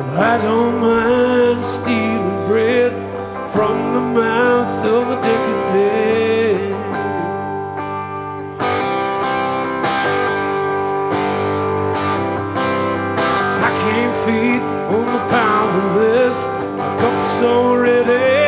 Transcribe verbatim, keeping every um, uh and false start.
I don't mind stealing bread from the mouth of the decadent. I can't feed on the powerless. My cup's already